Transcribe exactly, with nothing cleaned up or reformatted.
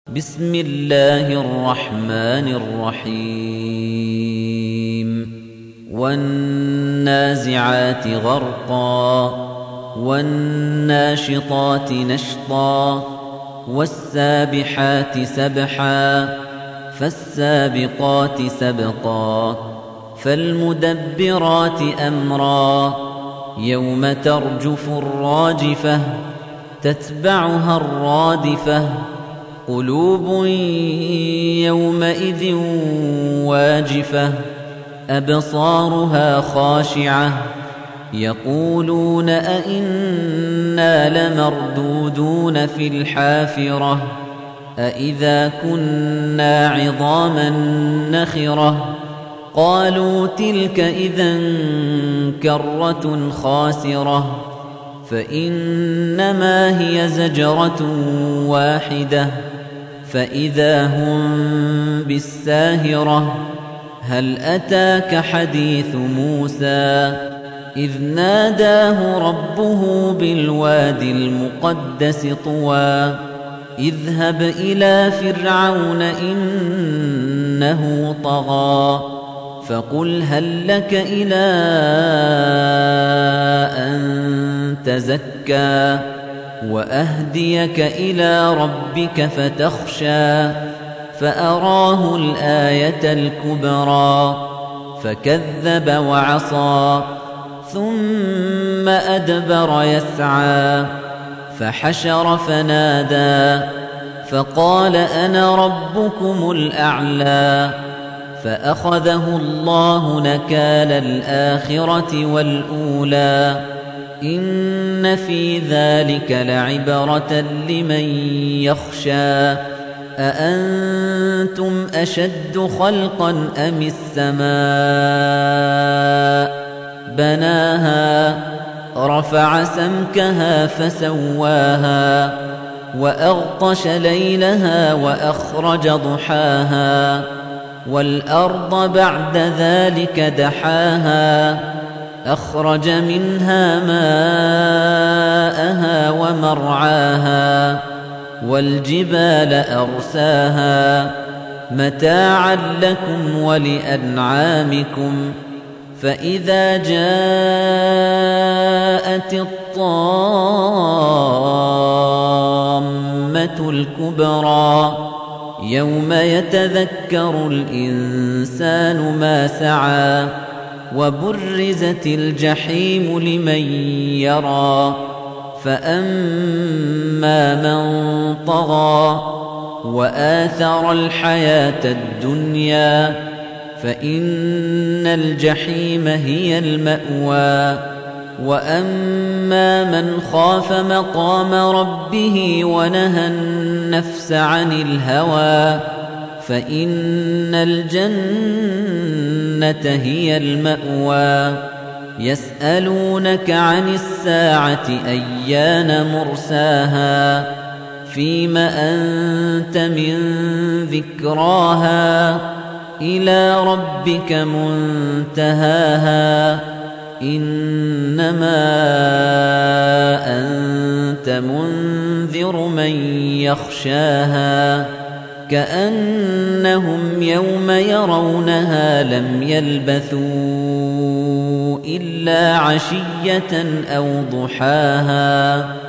بسم الله الرحمن الرحيم والنازعات غرقا والناشطات نشطا والسابحات سبحا فالسابقات سبقا فالمدبرات أمرا يوم ترجف الراجفة تتبعها الرادفة قلوب يومئذ واجفة أبصارها خاشعة يقولون أئنا لمردودون في الحافرة أئذا كنا عظاما نخرة قالوا تلك إذا كرة خاسرة فإنما هي زجرة واحدة فإذا هم بالساهرة هل أتاك حديث موسى إذ ناداه ربه بالوادي المقدس طوى اذهب إلى فرعون إنه طغى فقل هل لك إلى أن تزكى وأهديك إلى ربك فتخشى فأراه الآية الكبرى فكذب وعصى ثم أدبر يسعى فحشر فنادى فقال أنا ربكم الأعلى فأخذه الله نكال الآخرة والأولى إن في ذلك لعبرة لمن يخشى أأنتم أشد خلقا أم السماء بناها رفع سمكها فسواها وأغطش ليلها وأخرج ضحاها والأرض بعد ذلك دحاها أخرج منها ماءها ومرعاها والجبال أرساها متاعا لكم ولأنعامكم فإذا جاءت الطامة الكبرى يوم يتذكر الإنسان ما سعى وبرزت الجحيم لمن يرى فأما من طغى وآثر الحياة الدنيا فإن الجحيم هي المأوى وأما من خاف مقام ربه ونهى النفس عن الهوى فإن الجنة هي المأوى يسألونك عن الساعة أيان مرساها فيم أنت من ذكراها إلى ربك منتهاها إنما أنت منذر من يخشاها كأنهم يوم يرونها لم يلبثوا إلا عشية أو ضحاها